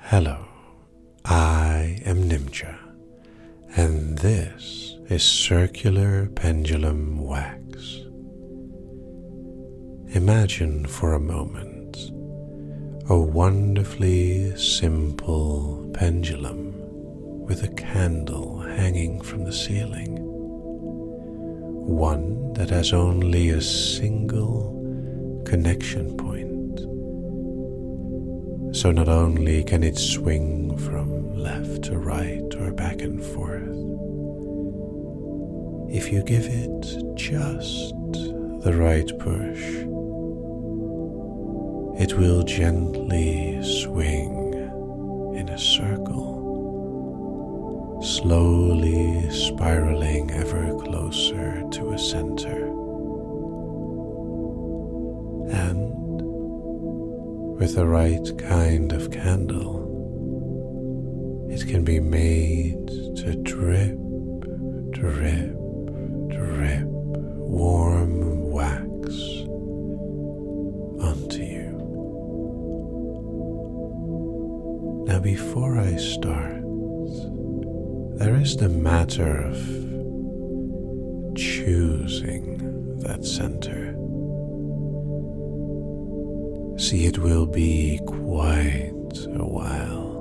Hello, I am Nimcha, and this is Circular Pendulum Wax. Imagine for a moment a wonderfully simple pendulum with a candle hanging from the ceiling, one that has only a single connection point. So not only can it swing from left to right or back and forth, if you give it just the right push, it will gently swing in a circle, slowly spiraling ever closer to a center. And with the right kind of candle, it can be made to drip, drip, drip warm wax onto you. Now, before I start, there is the matter of choosing that center. See, it will be quite a while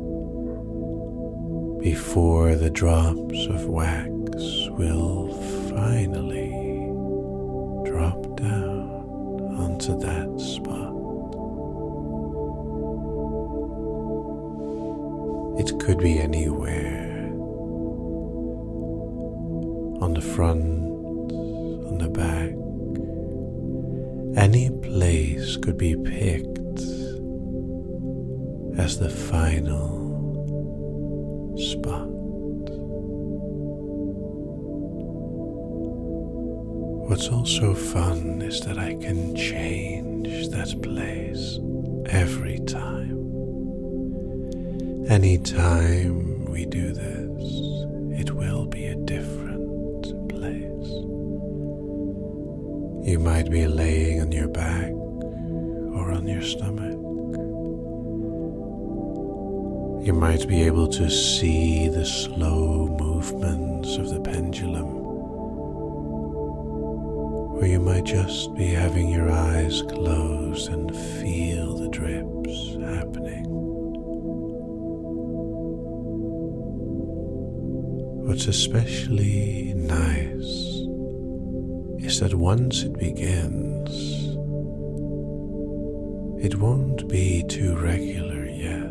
before the drops of wax will finally drop down onto that spot. It could be anywhere, on the front, on the back. Any place could be picked as the final spot. What's also fun is that I can change that place every time. Anytime we do this, it will be a different place. You might be laying on your back or on your stomach. You might be able to see the slow movements of the pendulum, or you might just be having your eyes closed and feel the drips happening. What's especially nice is that once it begins, it won't be too regular yet.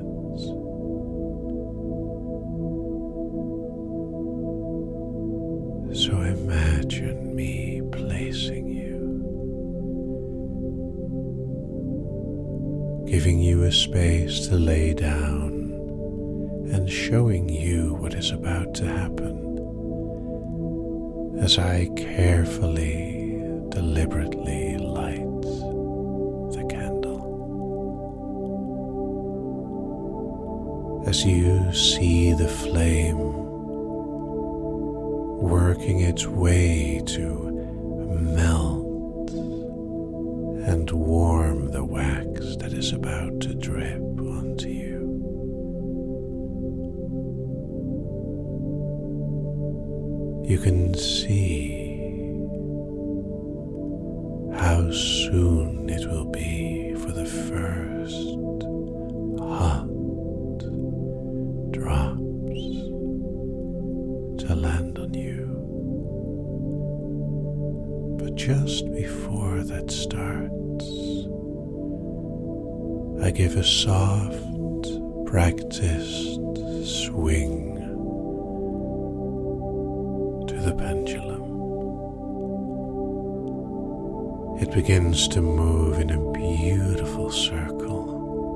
So imagine me placing you, giving you a space to lay down and showing you what is about to happen as I carefully, deliberately light the candle. As you see the flame working its way to melt and warm the wax that is about to drip onto you. You can see how soon it will be for the first hot drops to land on you. But just before that starts, I give a soft, practiced swing the pendulum. It begins to move in a beautiful circle,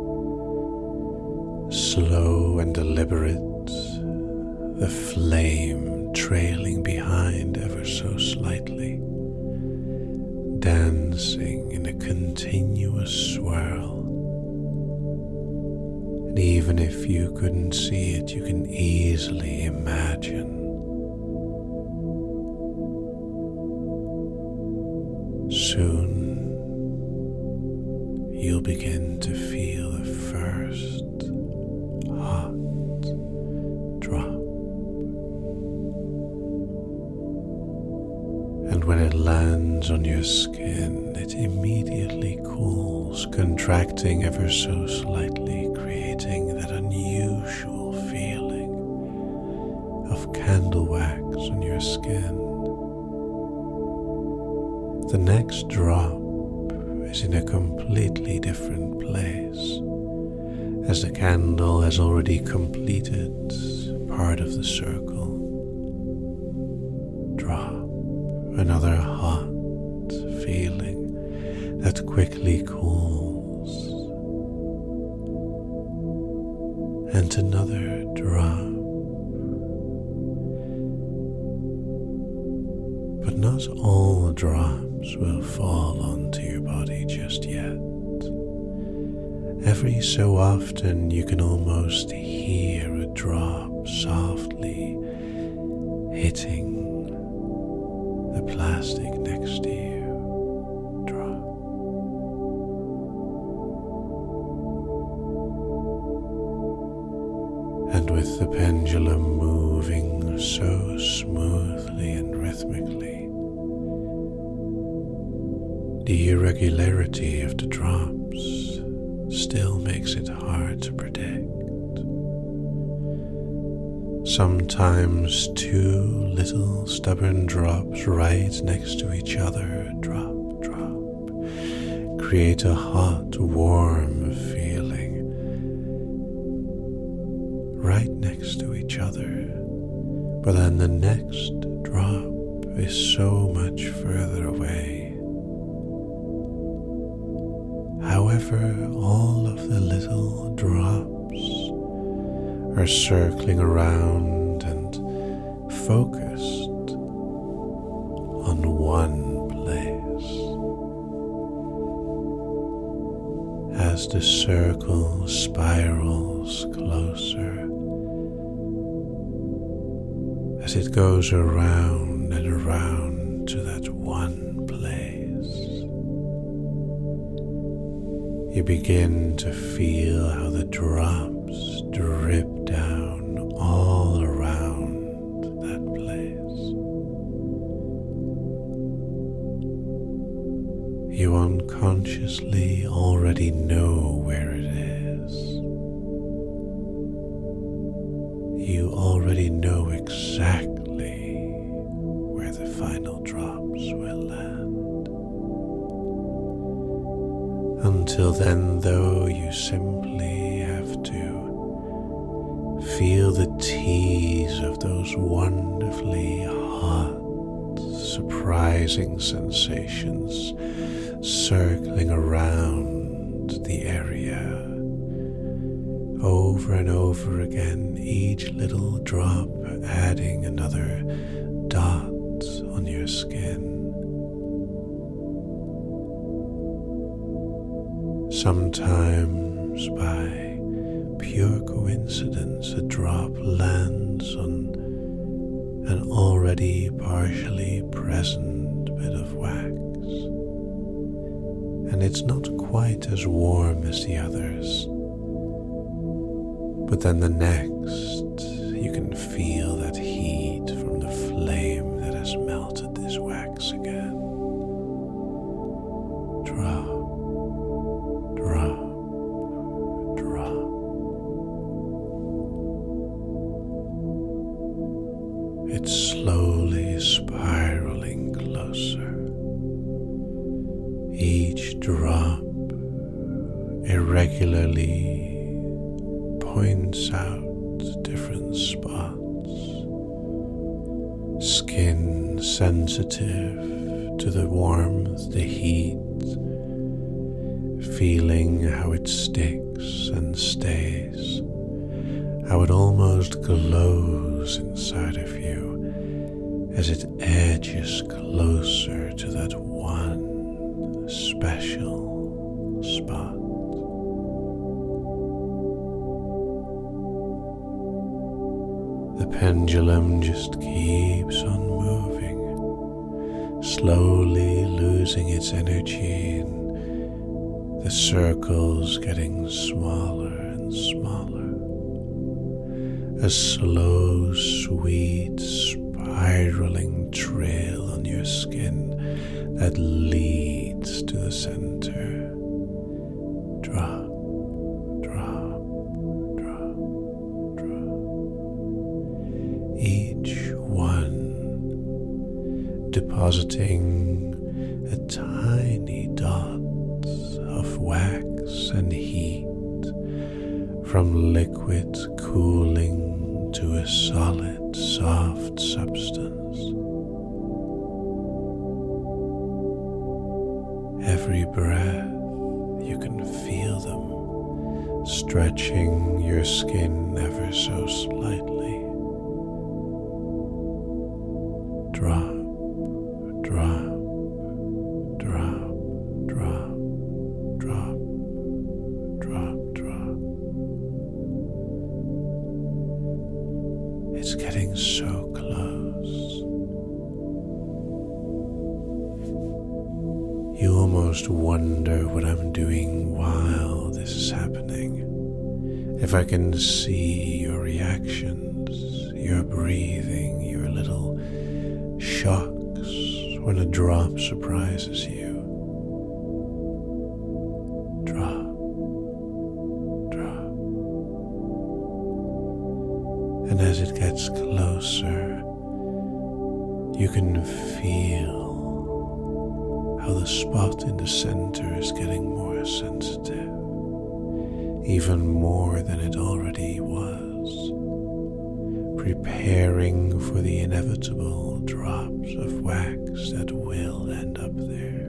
slow and deliberate, the flame trailing behind ever so slightly, dancing in a continuous swirl. And even if you couldn't see it, you can easily imagine soon you'll begin to feel the first lands on your skin, it immediately cools, contracting ever so slightly, creating that unusual feeling of candle wax on your skin. The next drop is in a completely different place, as the candle has already completed part of the circle. Drop another hot feeling that quickly cools, and another drop. But not all drops will fall onto your body just yet. Every so often you can almost hear a drop softly hitting the plastic next to you. Drop. And with the pendulum moving so smoothly and rhythmically, the irregularity of the drops still makes it hard to predict. Sometimes two little stubborn drops right next to each other, drop, drop, create a hot, warm feeling right next to each other. But then the next drop is so much further away. However, all of the little drops are circling around and focused on one place. As the circle spirals closer, as it goes around and around to that one place, you begin to feel how the drops drip down all around that place. You unconsciously already know where it is. You already know exactly where the final drops will land. Until then, though, you simply have to feel the tease of those wonderfully hot, surprising sensations circling around the area. Over and over again, each little drop adding another dot on your skin. Sometimes, by pure coincidence, a drop lands on an already partially present bit of wax, and it's not quite as warm as the others. But then the next, you can feel that heat from the flame that has melted this wax again. Drop. Drop, drop. It's slowly spiraling closer. Each drop irregularly points out different spots. Skin sensitive to the warmth, the heat, feeling how it sticks and stays, how it almost glows inside of you as it edges closer to that one special spot. The pendulum just keeps on moving, slowly losing its energy, and the circles getting smaller and smaller. A slow, sweet, spiraling trail on your skin that leads to the center. Drop, drop, drop, drop. Each one depositing a tiny dot of wax and heat, from liquid cooling to a solid, soft substance. Every breath, you can feel them stretching your skin ever so slightly. Drop, drop, drop, drop, drop, drop, drop. It's getting so close. You almost wonder what I'm doing while this is happening. If I can see your reactions, your breathing, your little shocks when a drop surprises you. Drop, drop. And as it gets closer, you can feel how the spot in the center is getting more sensitive, even more than it already was, preparing for the inevitable drops of wax that will end up there.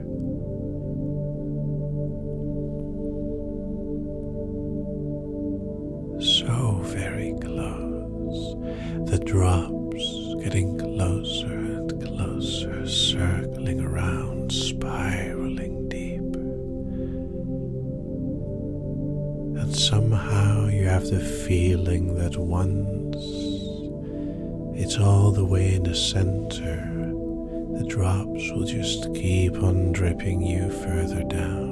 So very close, the drops getting closer and closer, circling around, spiraling deeper. And somehow you have the feeling that once it's all the way in the center, the drops will just keep on dripping you further down.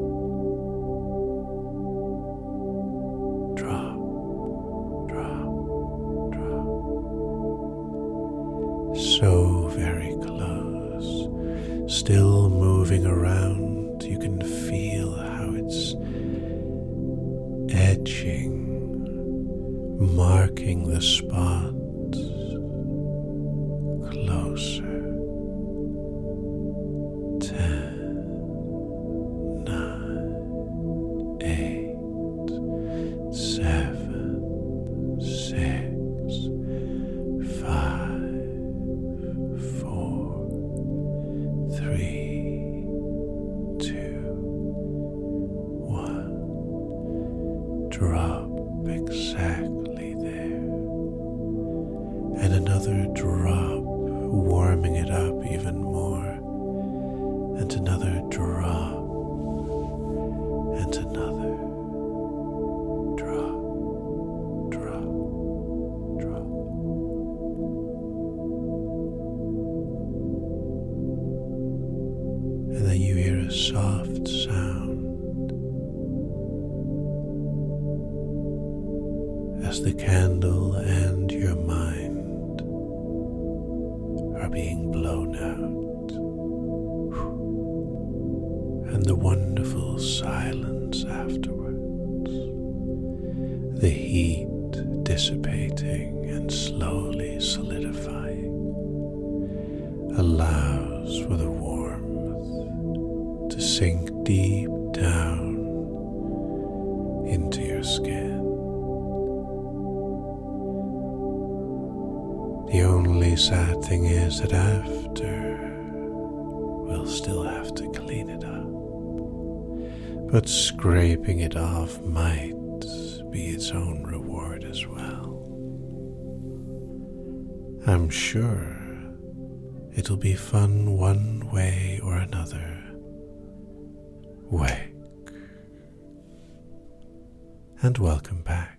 Drop, drop, drop. So very close, still moving around. You can feel how it's edging, marking the spot. Closer. 10, 9, 8, 7, 6, 5, 4, 3, 2, 1. Drop exactly there. And another drop, warming it up even more, and another drop, and another drop, drop, drop. And then you hear a soft sound as the candle and your mind are being blown out, and the wonderful silence afterwards, the heat dissipating and slowly solidifying, allows for the warmth to sink deep down into your skin. The only sad thing is that after, we'll still have to clean it up. But scraping it off might be its own reward as well. I'm sure it'll be fun one way or another. Wake. And welcome back.